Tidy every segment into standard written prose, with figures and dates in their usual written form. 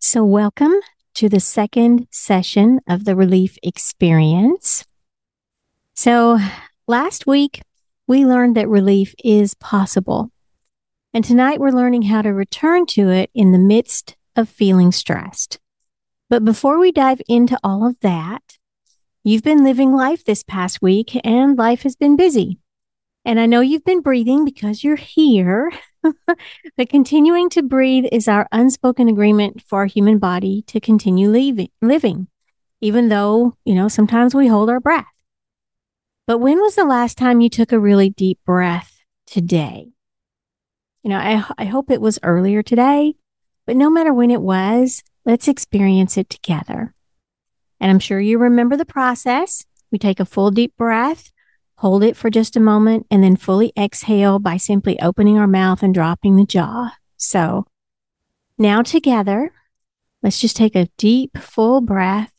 So, welcome to the second session of the Relief Experience. So, last week we learned that relief is possible. And tonight we're learning how to return to it in the midst of feeling stressed. But before we dive into all of that, you've been living life this past week and life has been busy. And I know you've been breathing because you're here. But continuing to breathe is our unspoken agreement for our human body to continue living, even though, sometimes we hold our breath. But when was the last time you took a really deep breath today? I hope it was earlier today, but no matter when it was, let's experience it together. And I'm sure you remember the process. We take a full deep breath, hold it for just a moment, and then fully exhale by simply opening our mouth and dropping the jaw. So now together, let's just take a deep, full breath.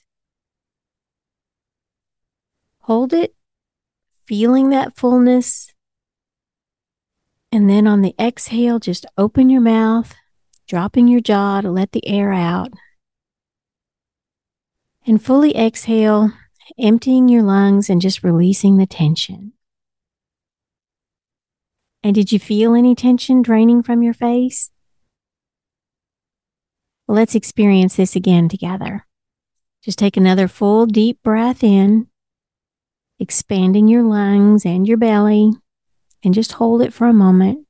Hold it, feeling that fullness. And then on the exhale, just open your mouth, dropping your jaw to let the air out. And fully exhale, emptying your lungs and just releasing the tension. And did you feel any tension draining from your face? Well, let's experience this again together. Just take another full deep breath in, expanding your lungs and your belly, and just hold it for a moment.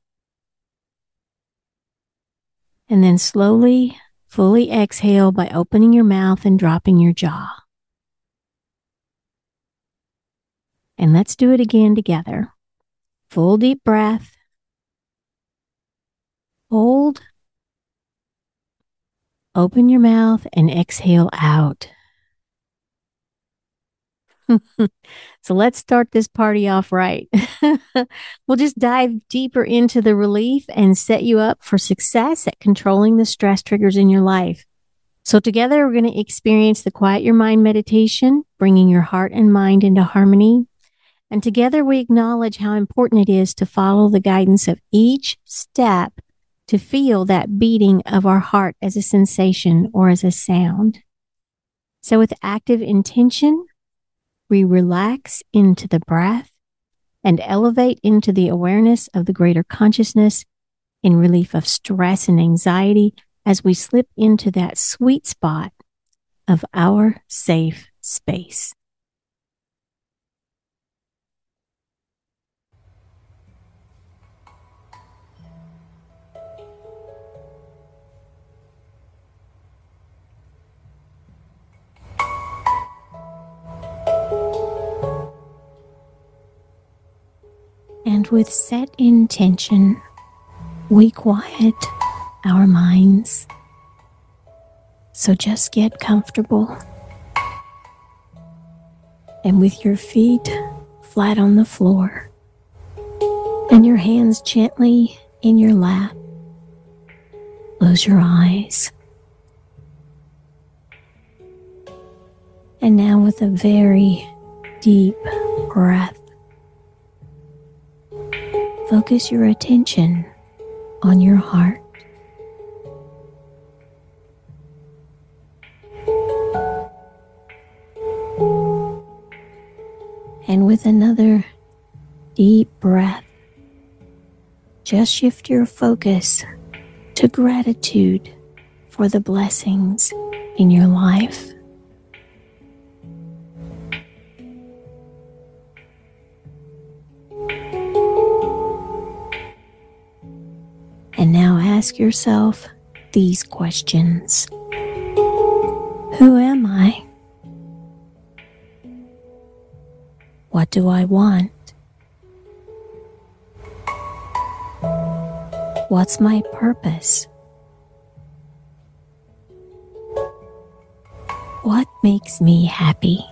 And then slowly, fully exhale by opening your mouth and dropping your jaw. And let's do it again together. Full deep breath. Hold. Open your mouth and exhale out. So let's start this party off right. We'll just dive deeper into the relief and set you up for success at controlling the stress triggers in your life. So together we're going to experience the Quiet Your Mind meditation, bringing your heart and mind into harmony. And together we acknowledge how important it is to follow the guidance of each step to feel that beating of our heart as a sensation or as a sound. So with active intention, we relax into the breath and elevate into the awareness of the greater consciousness in relief of stress and anxiety as we slip into that sweet spot of our safe space. And with set intention, we quiet our minds. So just get comfortable. And with your feet flat on the floor and your hands gently in your lap, close your eyes. And now with a very deep breath, focus your attention on your heart. And with another deep breath, just shift your focus to gratitude for the blessings in your life. And now ask yourself these questions. Who am I? What do I want? What's my purpose? What makes me happy?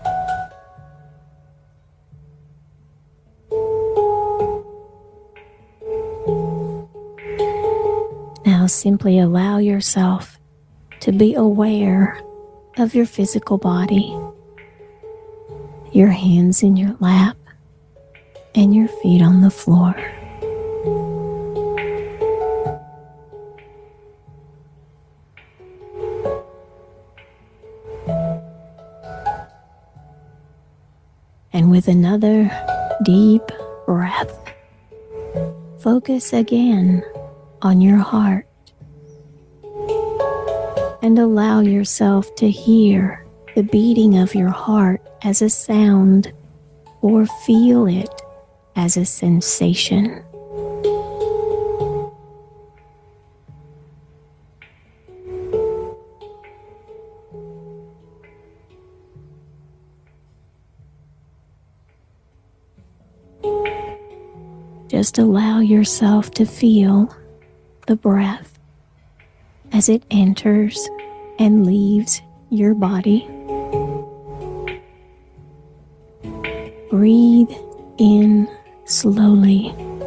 Now simply allow yourself to be aware of your physical body, your hands in your lap, and your feet on the floor. And with another deep breath, focus again on your heart and allow yourself to hear the beating of your heart as a sound or feel it as a sensation. Just allow yourself to feel the breath as it enters and leaves your body. Breathe in slowly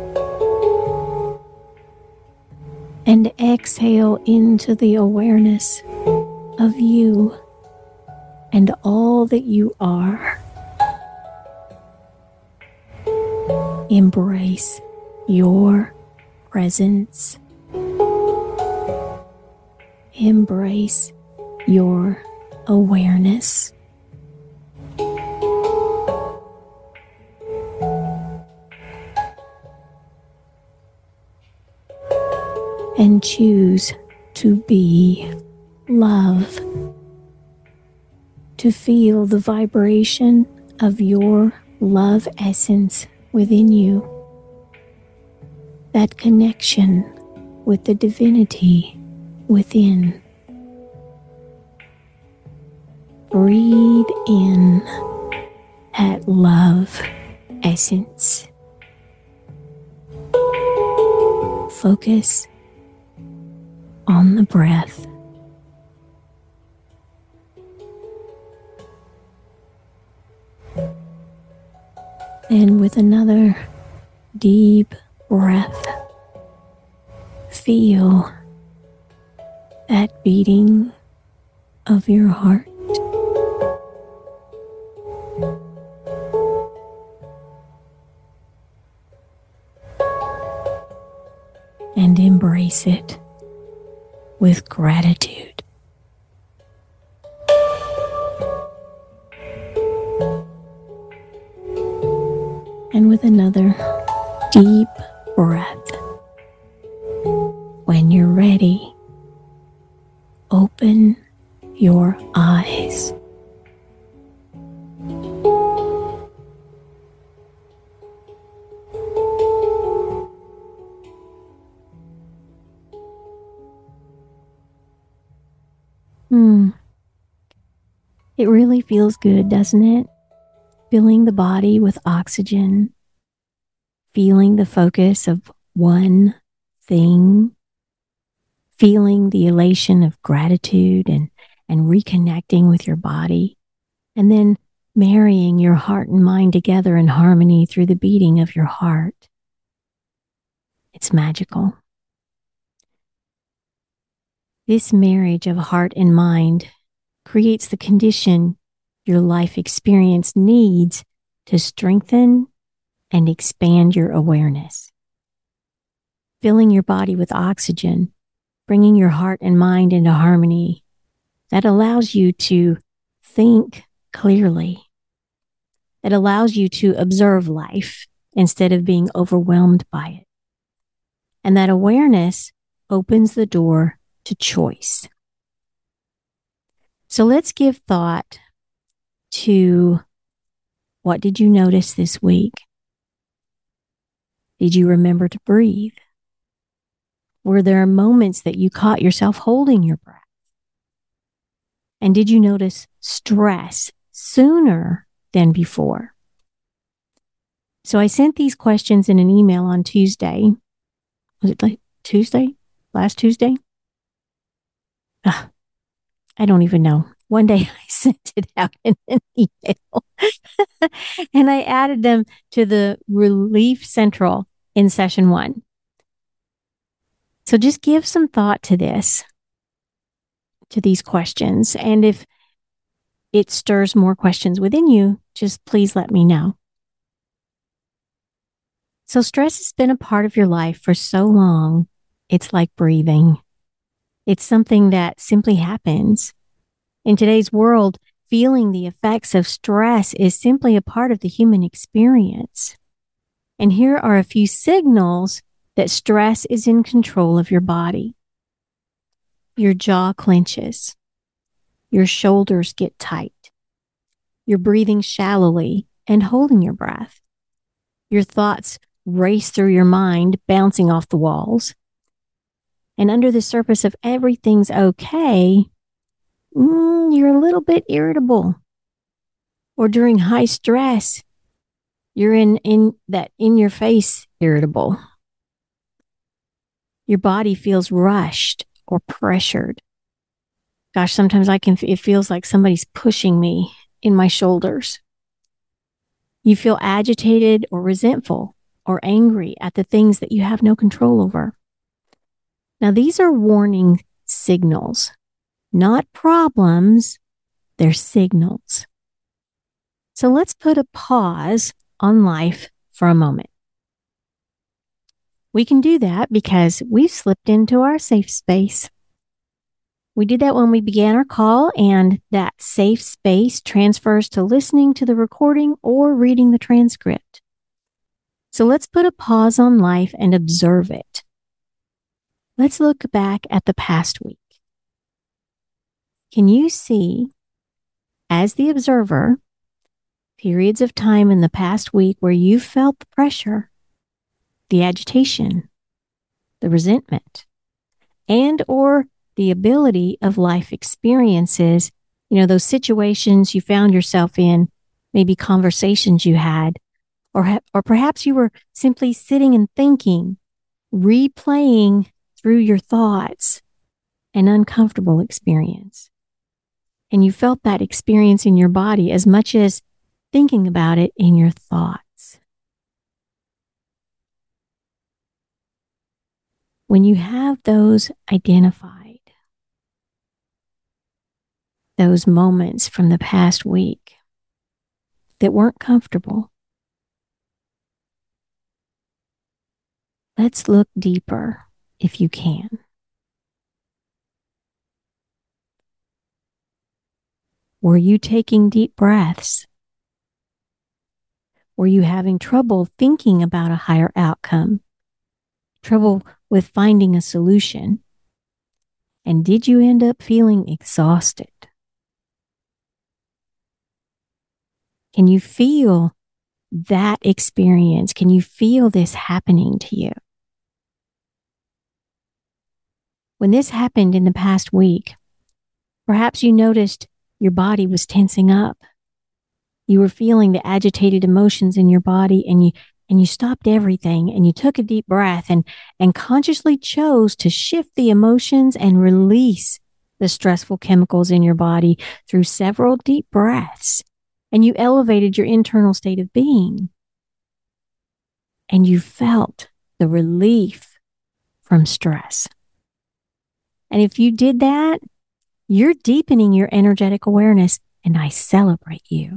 and exhale into the awareness of you and all that you are. Embrace your presence. Embrace your awareness. And choose to be love. To feel the vibration of your love essence within you. That connection with the divinity within. Breathe in that love essence. Focus on the breath. And with another deep breath, feel that beating of your heart. And embrace it with gratitude. And with another deep breath, when you're ready, open your eyes. It really feels good, doesn't it? Filling the body with oxygen, feeling the focus of one thing, feeling the elation of gratitude and reconnecting with your body, and then marrying your heart and mind together in harmony through the beating of your heart. It's magical. This marriage of heart and mind creates the condition your life experience needs to strengthen and expand your awareness. Filling your body with oxygen, bringing your heart and mind into harmony, that allows you to think clearly. It allows you to observe life instead of being overwhelmed by it. And that awareness opens the door to choice. So let's give thought to what did you notice this week? Did you remember to breathe? Were there moments that you caught yourself holding your breath? And did you notice stress sooner than before? So I sent these questions in an email on Tuesday. Was it like Tuesday? Last Tuesday? I don't even know. One day I sent it out in an email and I added them to the Relief Central in session 1. So just give some thought to this, to these questions. And if it stirs more questions within you, just please let me know. So stress has been a part of your life for so long, it's like breathing. It's something that simply happens. In today's world, feeling the effects of stress is simply a part of the human experience. And here are a few signals that stress is in control of your body. Your jaw clenches. Your shoulders get tight. You're breathing shallowly and holding your breath. Your thoughts race through your mind, bouncing off the walls. And under the surface of everything's okay, you're a little bit irritable. Or during high stress, you're in your face irritable. Your body feels rushed or pressured. Gosh, sometimes it feels like somebody's pushing me in my shoulders. You feel agitated or resentful or angry at the things that you have no control over. Now, these are warning signals, not problems, they're signals. So let's put a pause on life for a moment. We can do that because we've slipped into our safe space. We did that when we began our call, and that safe space transfers to listening to the recording or reading the transcript. So let's put a pause on life and observe it. Let's look back at the past week. Can you see, as the observer, periods of time in the past week where you felt the pressure, the agitation, the resentment, and or the ability of life experiences, those situations you found yourself in, maybe conversations you had, or perhaps you were simply sitting and thinking, replaying through your thoughts an uncomfortable experience. And you felt that experience in your body as much as thinking about it in your thoughts. When you have those identified, those moments from the past week that weren't comfortable, let's look deeper if you can. Were you taking deep breaths? Were you having trouble thinking about a higher outcome? Trouble with finding a solution? And did you end up feeling exhausted? Can you feel that experience? Can you feel this happening to you? When this happened in the past week, perhaps you noticed your body was tensing up. You were feeling the agitated emotions in your body, and you stopped everything and you took a deep breath and consciously chose to shift the emotions and release the stressful chemicals in your body through several deep breaths. And you elevated your internal state of being. And you felt the relief from stress. And if you did that, you're deepening your energetic awareness, and I celebrate you.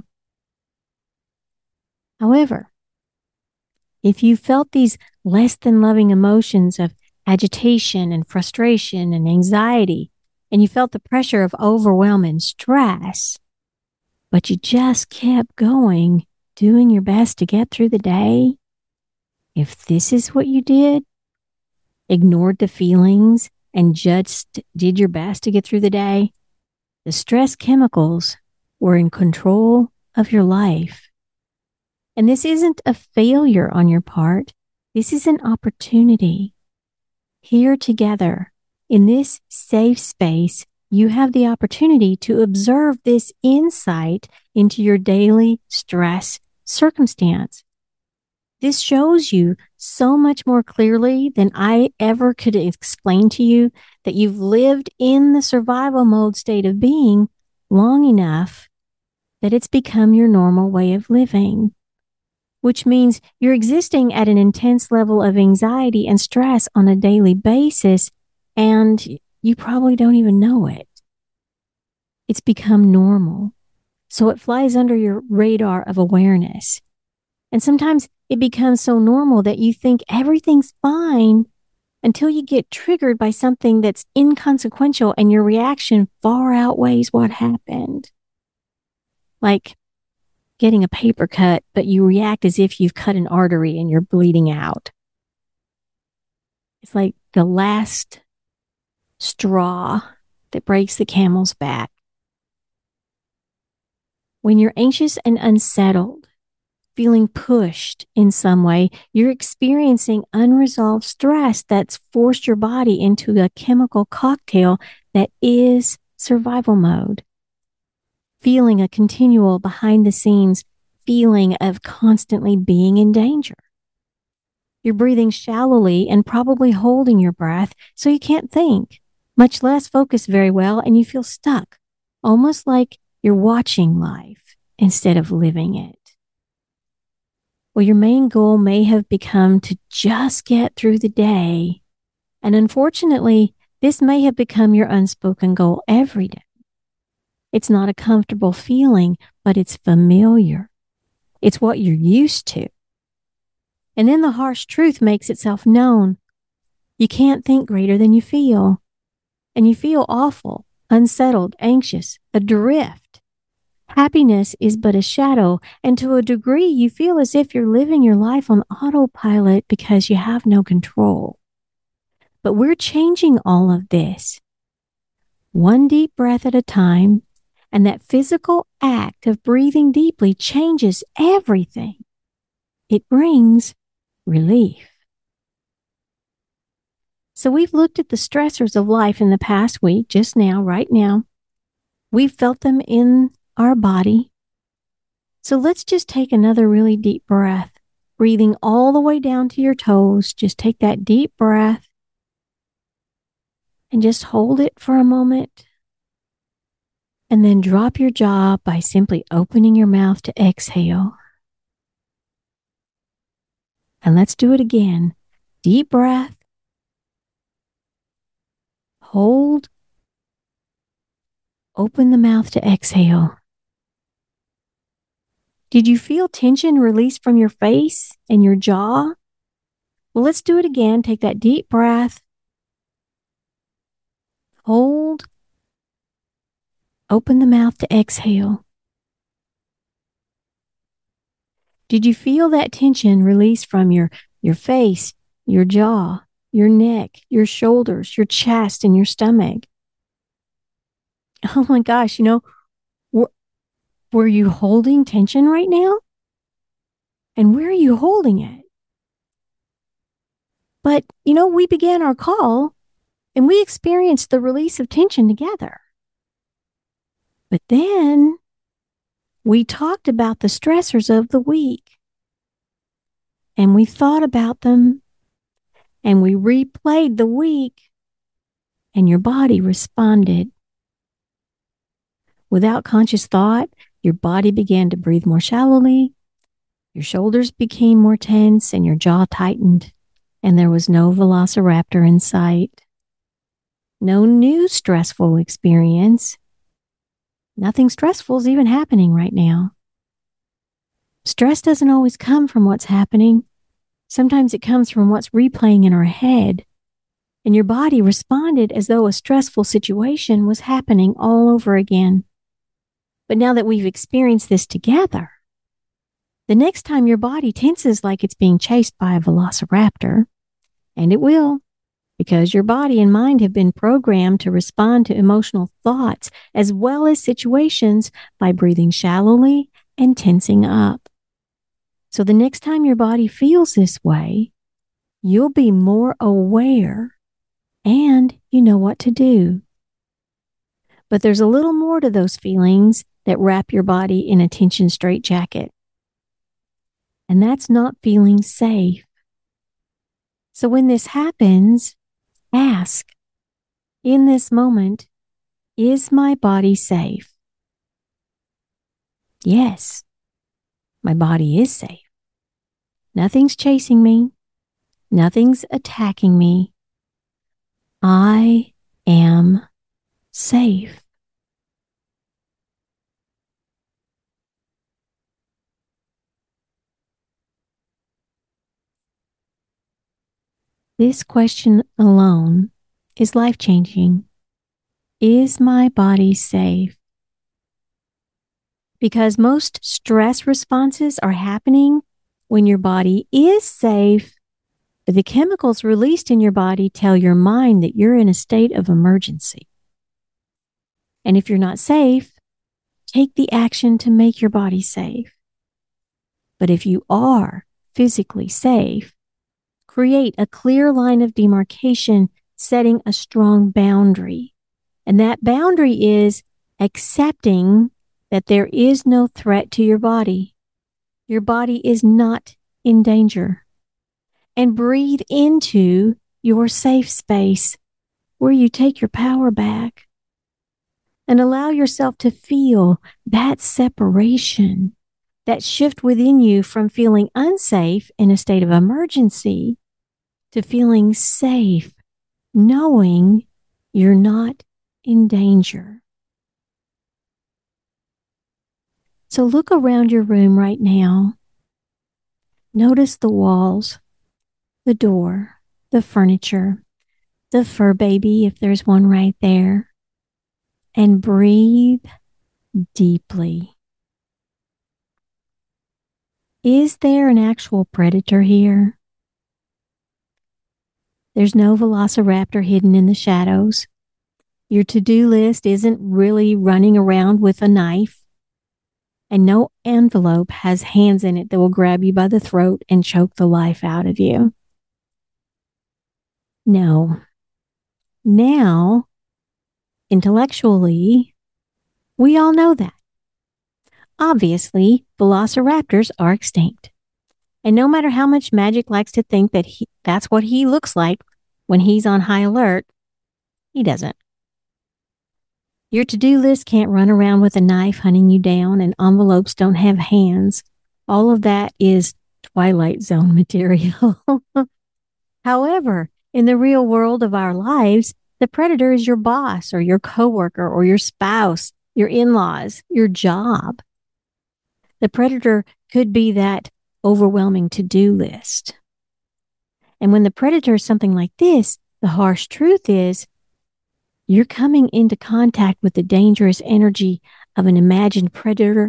However, if you felt these less than loving emotions of agitation and frustration and anxiety, and you felt the pressure of overwhelm and stress, but you just kept going, doing your best to get through the day, if this is what you did, ignored the feelings and just did your best to get through the day, the stress chemicals were in control of your life. And this isn't a failure on your part. This is an opportunity. Here together, in this safe space, you have the opportunity to observe this insight into your daily stress circumstance. This shows you so much more clearly than I ever could explain to you that you've lived in the survival mode state of being long enough that it's become your normal way of living, which means you're existing at an intense level of anxiety and stress on a daily basis, and you probably don't even know it. It's become normal. So it flies under your radar of awareness. And sometimes it becomes so normal that you think everything's fine until you get triggered by something that's inconsequential and your reaction far outweighs what happened. like getting a paper cut, but you react as if you've cut an artery and you're bleeding out. It's like the last straw that breaks the camel's back. When you're anxious and unsettled, feeling pushed in some way, you're experiencing unresolved stress that's forced your body into a chemical cocktail that is survival mode. Feeling a continual behind the scenes feeling of constantly being in danger. You're breathing shallowly and probably holding your breath so you can't think, much less focus very well, and you feel stuck, almost like you're watching life instead of living it. Well, your main goal may have become to just get through the day. And unfortunately, this may have become your unspoken goal every day. It's not a comfortable feeling, but it's familiar. It's what you're used to. And then the harsh truth makes itself known. You can't think greater than you feel. And you feel awful, unsettled, anxious, adrift. Happiness is but a shadow, and to a degree, you feel as if you're living your life on autopilot because you have no control. But we're changing all of this, one deep breath at a time, and that physical act of breathing deeply changes everything. It brings relief. So we've looked at the stressors of life in the past week, just now, right now. We've felt them in our body. So let's just take another really deep breath, breathing all the way down to your toes. Just take that deep breath and just hold it for a moment. And then drop your jaw by simply opening your mouth to exhale. And let's do it again. Deep breath. Hold. Open the mouth to exhale. Did you feel tension release from your face and your jaw? Well, let's do it again. Take that deep breath. Hold. Open the mouth to exhale. Did you feel that tension release from your face, your jaw, your neck, your shoulders, your chest, and your stomach? Oh my gosh, were you holding tension right now? And where are you holding it? But, we began our call and we experienced the release of tension together. But then we talked about the stressors of the week. And we thought about them. And we replayed the week. And your body responded. Without conscious thought, your body began to breathe more shallowly. Your shoulders became more tense and your jaw tightened. And there was no velociraptor in sight. No new stressful experience. Nothing stressful is even happening right now. Stress doesn't always come from what's happening. Sometimes it comes from what's replaying in our head. And your body responded as though a stressful situation was happening all over again. But now that we've experienced this together, the next time your body tenses like it's being chased by a velociraptor, and it will, because your body and mind have been programmed to respond to emotional thoughts as well as situations by breathing shallowly and tensing up. So the next time your body feels this way, you'll be more aware and you know what to do. But there's a little more to those feelings that wrap your body in a tension straitjacket. And that's not feeling safe. So when this happens, ask, in this moment, is my body safe? Yes, my body is safe. Nothing's chasing me. Nothing's attacking me. I am safe. This question alone is life-changing. Is my body safe? because most stress responses are happening when your body is safe. The chemicals released in your body tell your mind that you're in a state of emergency. And if you're not safe, take the action to make your body safe. But if you are physically safe, create a clear line of demarcation, setting a strong boundary. And that boundary is accepting that there is no threat to your body. Your body is not in danger. And breathe into your safe space where you take your power back. And allow yourself to feel that separation, that shift within you from feeling unsafe in a state of emergency to feeling safe, knowing you're not in danger. So look around your room right now. Notice the walls, the door, the furniture, the fur baby, if there's one right there. And breathe deeply. Is there an actual predator here? There's no velociraptor hidden in the shadows. Your to-do list isn't really running around with a knife. And no envelope has hands in it that will grab you by the throat and choke the life out of you. No. Now, intellectually, we all know that. Obviously, velociraptors are extinct. And no matter how much Magic likes to think that that's what he looks like when he's on high alert, he doesn't. Your to-do list can't run around with a knife hunting you down, and envelopes don't have hands. All of that is Twilight Zone material. However, in the real world of our lives, the predator is your boss or your coworker or your spouse, your in-laws, your job. The predator could be that overwhelming to-do list. And when the predator is something like this, the harsh truth is you're coming into contact with the dangerous energy of an imagined predator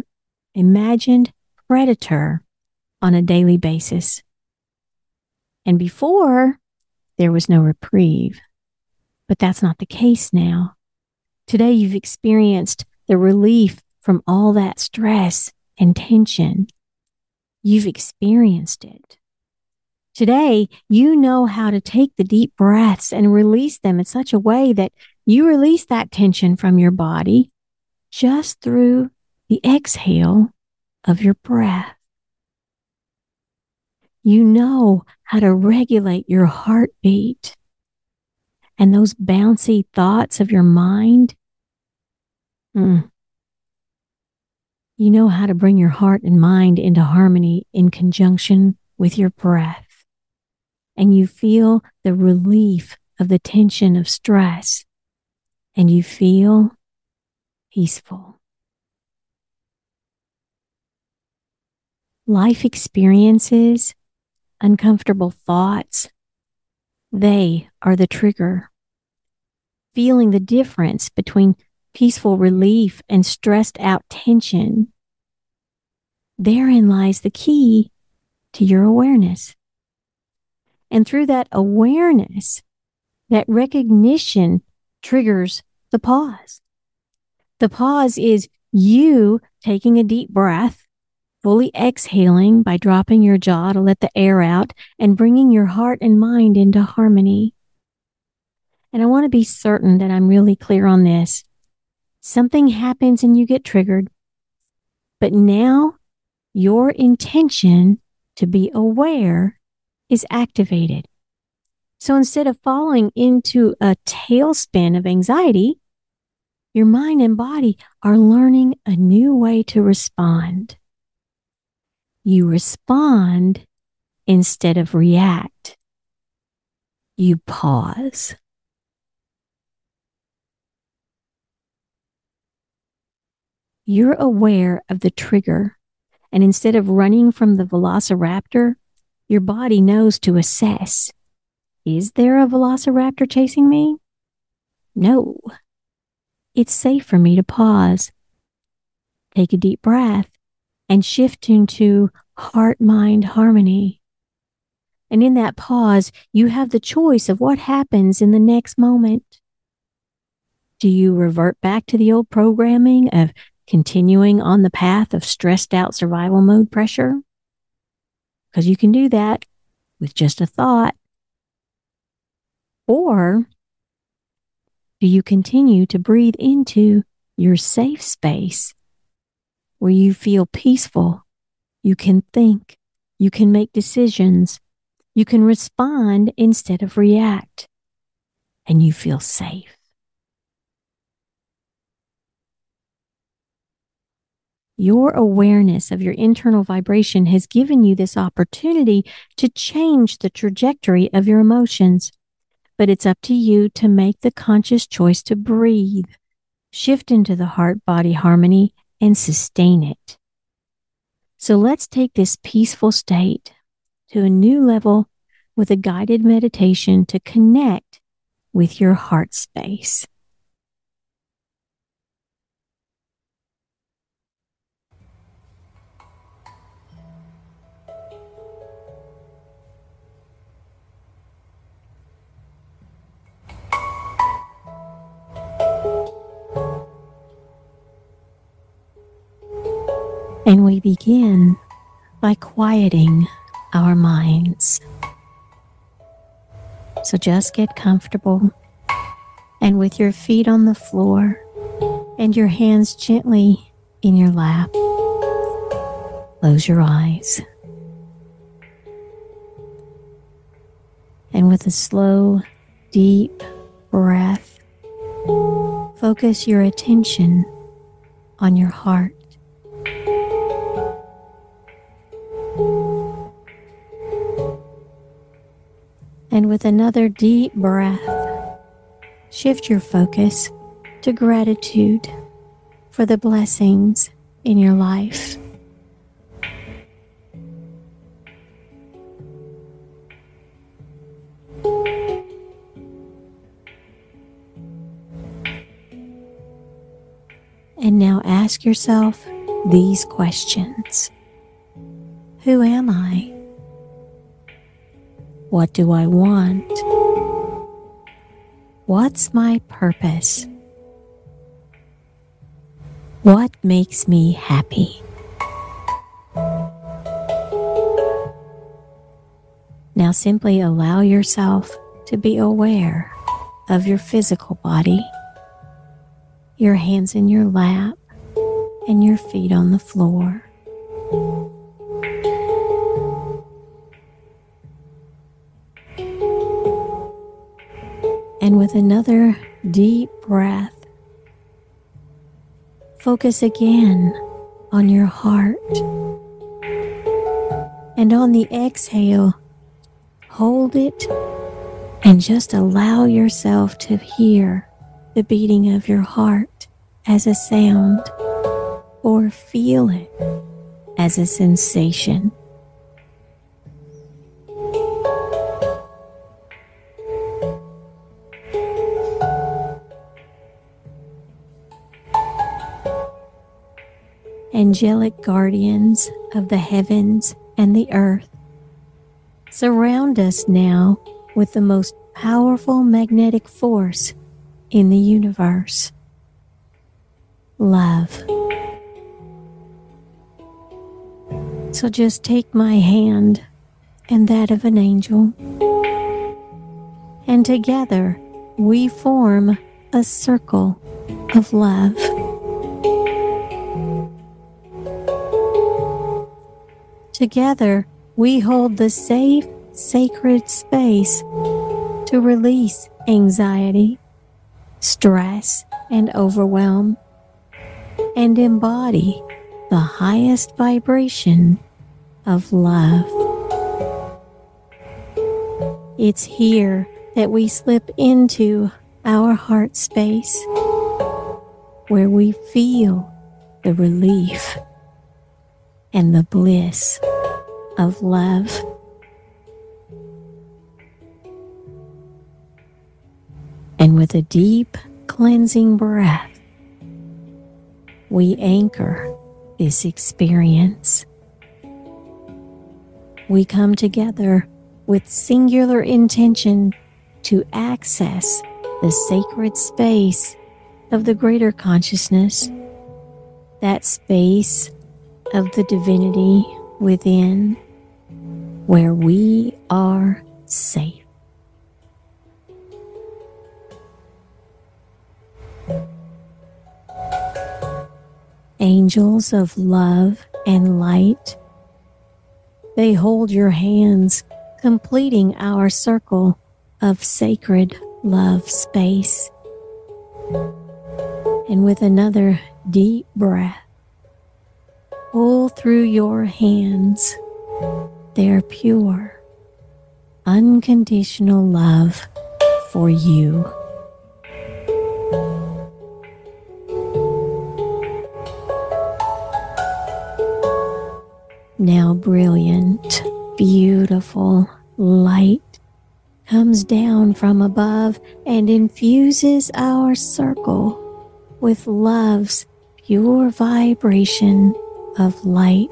on a daily basis. And before, there was no reprieve. But that's not the case now. Today, you've experienced the relief from all that stress and tension. You've experienced it. Today, you know how to take the deep breaths and release them in such a way that you release that tension from your body just through the exhale of your breath. You know how to regulate your heartbeat and those bouncy thoughts of your mind. You know how to bring your heart and mind into harmony in conjunction with your breath. And you feel the relief of the tension of stress. And you feel peaceful. Life experiences, uncomfortable thoughts, they are the trigger. Feeling the difference between peaceful relief and stressed out tension, therein lies the key to your awareness. And through that awareness, that recognition triggers the pause. The pause is you taking a deep breath, fully exhaling by dropping your jaw to let the air out and bringing your heart and mind into harmony. And I want to be certain that I'm really clear on this. Something happens and you get triggered, but now your intention to be aware is activated. So instead of falling into a tailspin of anxiety, your mind and body are learning a new way to respond. You respond instead of react. You pause. You're aware of the trigger, and instead of running from the velociraptor, your body knows to assess. Is there a velociraptor chasing me? No. It's safe for me to pause. take a deep breath and shift into heart-mind harmony. And in that pause, you have the choice of what happens in the next moment. Do you revert back to the old programming of continuing on the path of stressed out survival mode pressure? Because you can do that with just a thought. Or do you continue to breathe into your safe space where you feel peaceful? You can think, you can make decisions, you can respond instead of react, and you feel safe. Your awareness of your internal vibration has given you this opportunity to change the trajectory of your emotions. But it's up to you to make the conscious choice to breathe, shift into the heart-body harmony, and sustain it. So let's take this peaceful state to a new level with a guided meditation to connect with your heart space. And we begin by quieting our minds. So just get comfortable, and with your feet on the floor and your hands gently in your lap, close your eyes. And with a slow, deep breath, focus your attention on your heart. And with another deep breath, shift your focus to gratitude for the blessings in your life. And now ask yourself these questions. Who am I? What do I want? What's my purpose? What makes me happy? Now simply allow yourself to be aware of your physical body, your hands in your lap, and your feet on the floor. And with another deep breath, focus again on your heart. And on the exhale, hold it and just allow yourself to hear the beating of your heart as a sound, or feel it as a sensation. Angelic guardians of the heavens and the earth, surround us now with the most powerful magnetic force in the universe: love. So just take my hand and that of an angel, and together we form a circle of love. Together, we hold the safe, sacred space to release anxiety, stress, and overwhelm, and embody the highest vibration of love. It's here that we slip into our heart space, where we feel the relief and the bliss of love. And with a deep, cleansing breath, we anchor this experience. We come together with singular intention to access the sacred space of the greater consciousness, that space of the divinity within, where we are safe. Angels of love and light, they hold your hands, completing our circle of sacred love space. And with another deep breath, pull through your hands their pure, unconditional love for you. Now brilliant, beautiful light comes down from above and infuses our circle with love's pure vibration of light.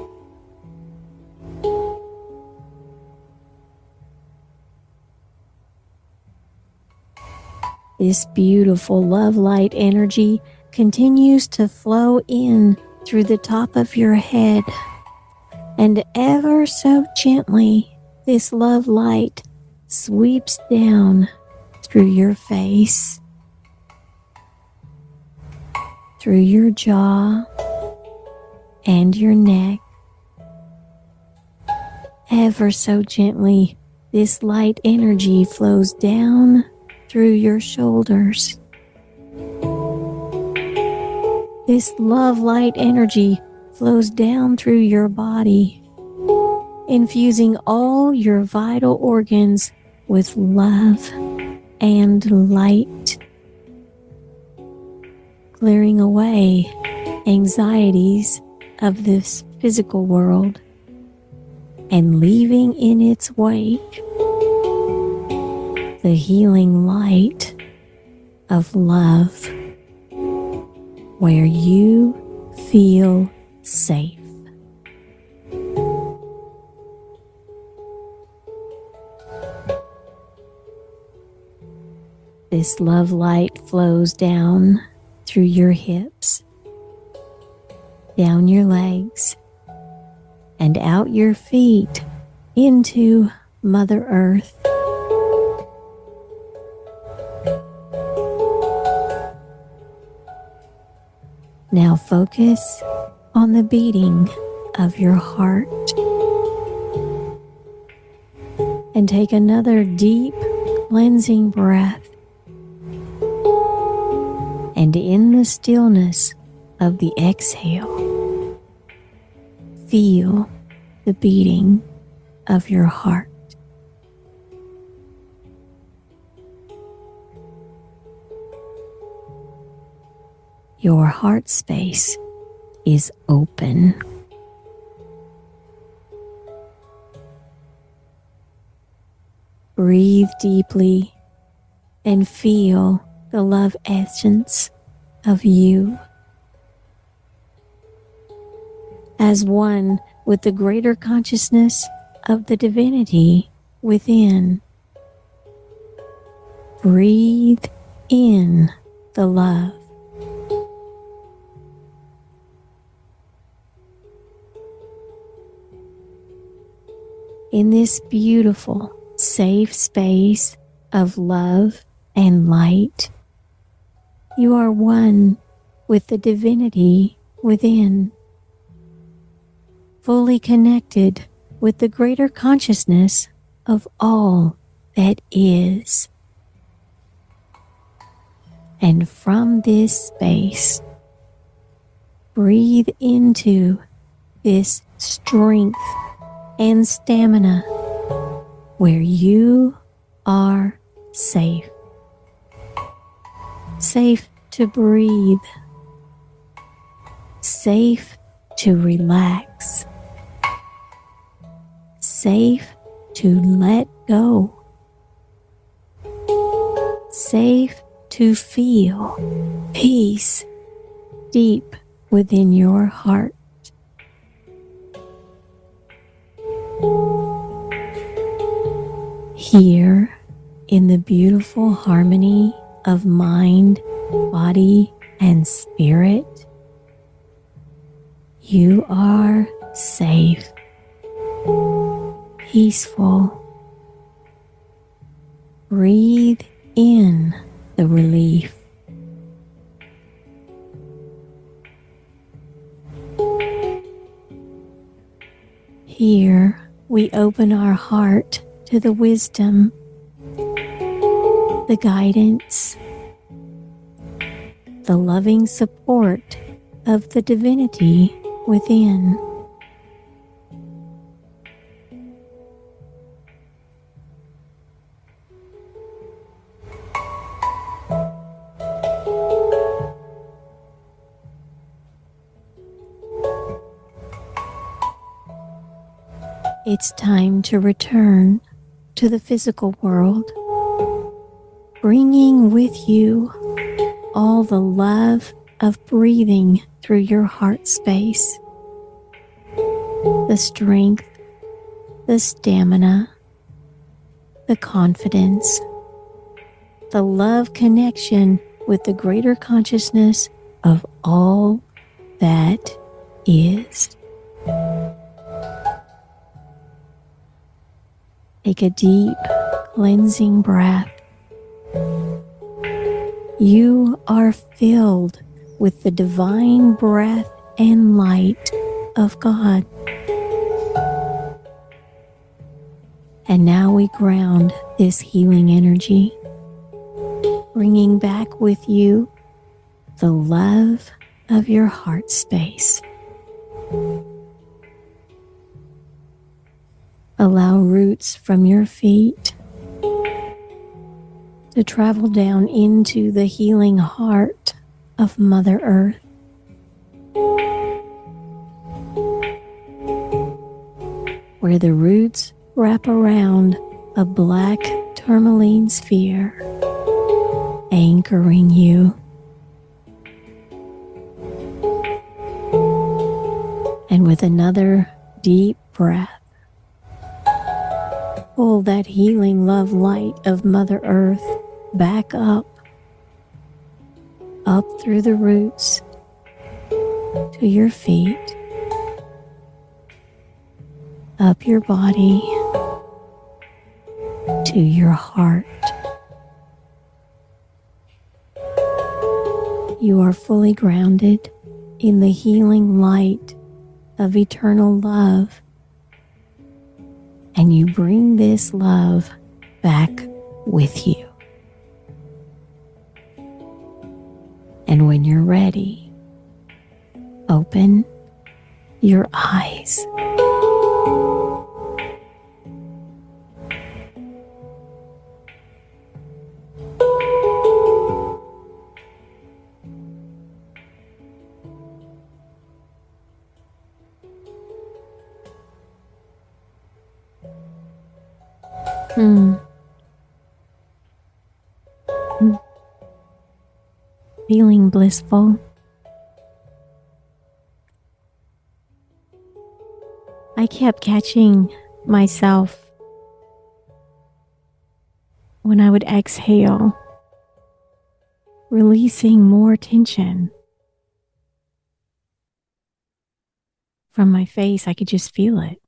This beautiful love light energy continues to flow in through the top of your head, and ever so gently, this love light sweeps down through your face, through your jaw and your neck. Ever so gently, this light energy flows down through your shoulders. This love light energy flows down through your body, infusing all your vital organs with love and light, clearing away anxieties of this physical world and leaving in its wake the healing light of love, where you feel safe. This love light flows down through your hips, down your legs, and out your feet into Mother Earth. Now focus on the beating of your heart and take another deep cleansing breath. And in the stillness of the exhale, feel the beating of your heart. Your heart space is open. Breathe deeply and feel the love essence of you as one with the greater consciousness of the divinity within. Breathe in the love. In this beautiful, safe space of love and light, you are one with the divinity within, fully connected with the greater consciousness of all that is. And from this space, breathe into this strength and stamina where you are safe. Safe to breathe, safe to relax, safe to let go, safe to feel peace deep within your heart. Here, in the beautiful harmony of mind, body, and spirit, you are safe, peaceful. Breathe in the relief. Here, we open our heart to the wisdom, the guidance, the loving support of the divinity within. It's time to return to the physical world, bringing with you all the love of breathing through your heart space, the strength, the stamina, the confidence, the love connection with the greater consciousness of all that is. Take a deep, cleansing breath. You are filled with the divine breath and light of God. And now we ground this healing energy, bringing back with you the love of your heart space. Allow roots from your feet to travel down into the healing heart of Mother Earth. Where the roots wrap around a black tourmaline sphere, anchoring you. And with another deep breath, pull that healing love light of Mother Earth back up through the roots to your feet, up your body to your heart. You are fully grounded in the healing light of eternal love, and you bring this love back with you. And when you're ready, open your eyes. Feeling blissful. I kept catching myself when I would exhale, releasing more tension from my face. I could just feel it.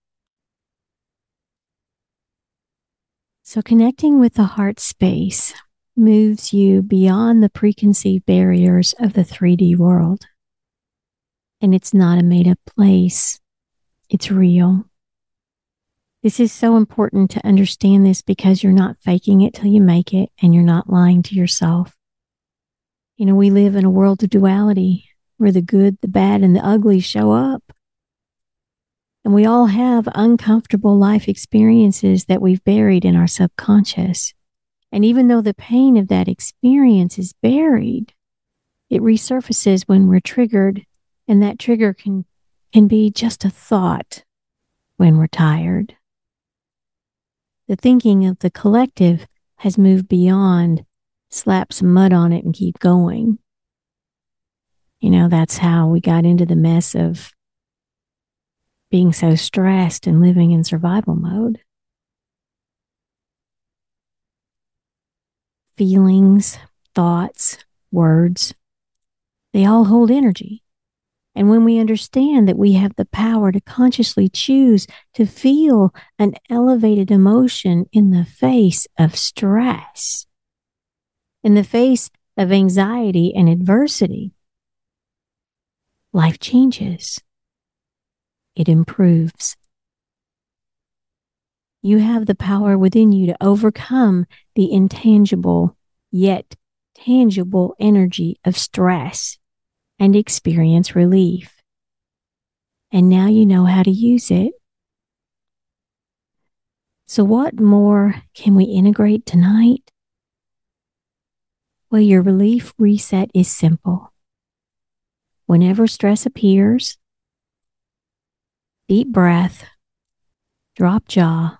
So connecting with the heart space moves you beyond the preconceived barriers of the 3D world. And it's not a made-up place. It's real. This is so important to understand this because you're not faking it till you make it, and you're not lying to yourself. You know, we live in a world of duality where the good, the bad, and the ugly show up. And we all have uncomfortable life experiences that we've buried in our subconscious. And even though the pain of that experience is buried, it resurfaces when we're triggered, and that trigger can be just a thought when we're tired. The thinking of the collective has moved beyond slap some mud on it and keep going. That's how we got into the mess of being so stressed and living in survival mode. Feelings, thoughts, words, they all hold energy. And when we understand that we have the power to consciously choose to feel an elevated emotion in the face of stress, in the face of anxiety and adversity, life changes. It improves. You have the power within you to overcome the intangible yet tangible energy of stress and experience relief. And now you know how to use it. So what more can we integrate tonight? Well, your relief reset is simple. Whenever stress appears, deep breath, drop jaw,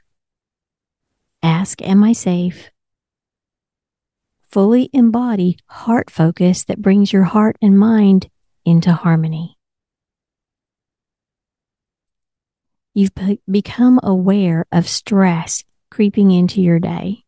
ask, am I safe? Fully embody heart focus that brings your heart and mind into harmony. You've become aware of stress creeping into your day.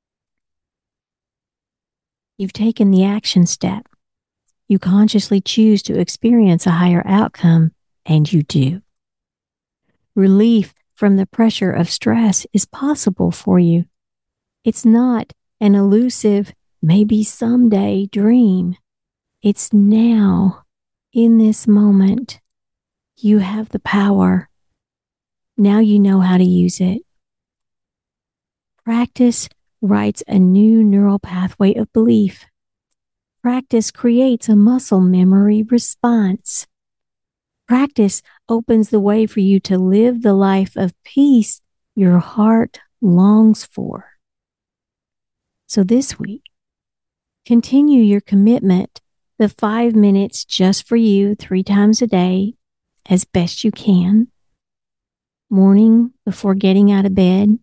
You've taken the action step. You consciously choose to experience a higher outcome, and you do. Relief from the pressure of stress is possible for you. It's not an elusive, maybe someday dream. It's now, in this moment. You have the power. Now you know how to use it. Practice writes a new neural pathway of belief. Practice creates a muscle memory response. Practice opens the way for you to live the life of peace your heart longs for. So this week, continue your commitment, the 5 minutes just for you 3 times a day, as best you can. Morning before getting out of bed.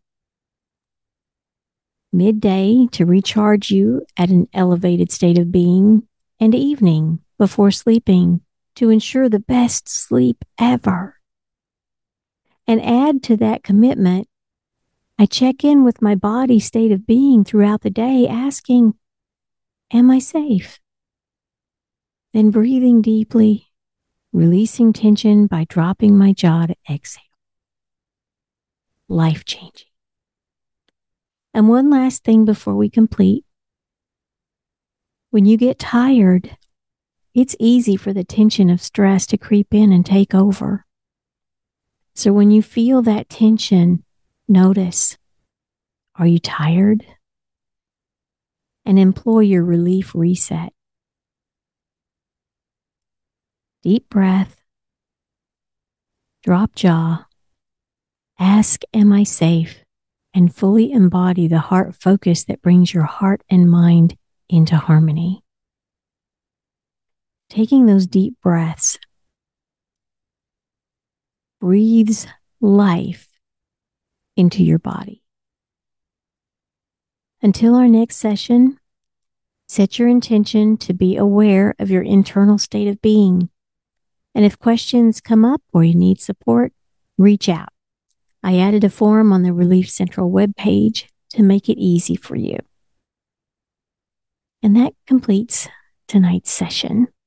Midday to recharge you at an elevated state of being. And evening before sleeping to ensure the best sleep ever. And add to that commitment, I check in with my body's state of being throughout the day, asking, am I safe? Then breathing deeply, releasing tension by dropping my jaw to exhale. Life-changing. And one last thing before we complete. When you get tired, it's easy for the tension of stress to creep in and take over. So when you feel that tension, notice, are you tired? And employ your relief reset. Deep breath, drop jaw, ask, am I safe? And fully embody the heart focus that brings your heart and mind into harmony. Taking those deep breaths breathes life into your body. Until our next session, set your intention to be aware of your internal state of being. And if questions come up or you need support, reach out. I added a forum on the Relief Central webpage to make it easy for you. And that completes tonight's session.